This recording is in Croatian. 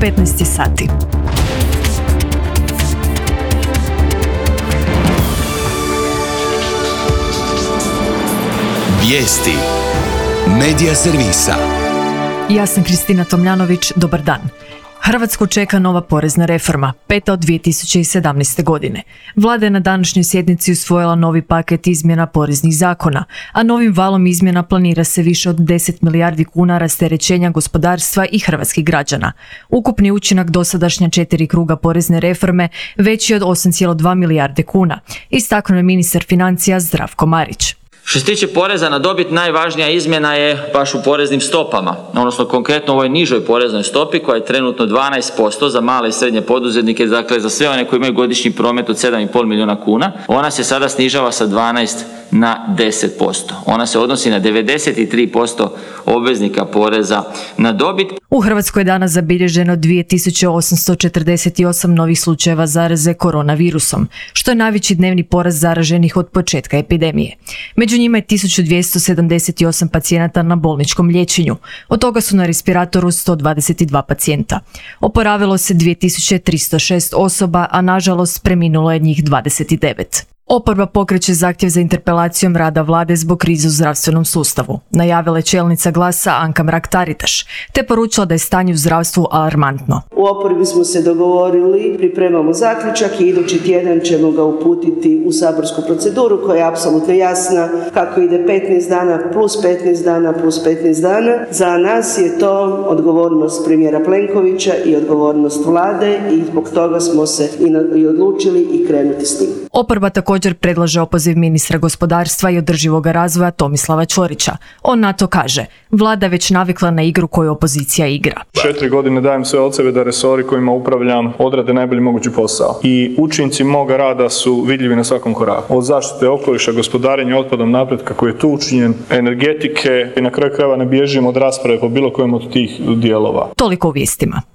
15 sati. Vijesti Medija servisa. Ja sam Kristina Tomljanović, dobar dan. Hrvatsku čeka nova porezna reforma, 5. od 2017. godine. Vlada je na današnjoj sjednici usvojila novi paket izmjena poreznih zakona, a novim valom izmjena planira se više od 10 milijardi kuna rasterećenja gospodarstva i hrvatskih građana. Ukupni učinak dosadašnja 4 kruga porezne reforme veći od 8,2 milijarde kuna, istaknuo je ministar financija Zdravko Marić. Što se tiče poreza na dobit, najvažnija izmjena je baš u poreznim stopama, odnosno konkretno u ovoj nižoj poreznoj stopi koja je trenutno 12% za male i srednje poduzetnike, dakle za sve one koji imaju godišnji promet od 7,5 milijuna kuna. Ona se sada snižava sa 12 na 10%. Ona se odnosi na 93% obveznika poreza na dobit. U Hrvatskoj je danas zabilježeno 2848 novih slučajeva zaraze koronavirusom, što je najveći dnevni porast zaraženih od početka epidemije. Među njima je 1278 pacijenata na bolničkom liječenju, od toga su na respiratoru 122 pacijenta. Oporavilo se 2306 osoba, a nažalost preminulo je njih 29. Oporba pokreće zahtjev za interpelacijom rada vlade zbog krize u zdravstvenom sustavu. Najavila je čelnica Glasa Anka Mrak-Taritaš, te poručila da je stanje u zdravstvu alarmantno. U oporbi smo se dogovorili, pripremamo zaključak i idući tjedan ćemo ga uputiti u saborsku proceduru koja je apsolutno jasna kako ide 15 dana plus 15 dana plus 15 dana. Za nas je to odgovornost premijera Plenkovića i odgovornost vlade i zbog toga smo se i odlučili i krenuti s tim. Oporba također predlaže opoziv ministra gospodarstva i održivog razvoja Tomislava Ćorića. On na to kaže, vlada već navikla na igru koju opozicija igra. 4 godine dajem sve od sebe da resori kojima upravljam odrade najbolji mogući posao. I učinci moga rada su vidljivi na svakom koraku. Od zaštite okoliša, gospodarenja otpadom, napretka koji je tu učinjen, energetike i na kraju krajeva ne bježimo od rasprave po bilo kojem od tih dijelova. Toliko u vijestima.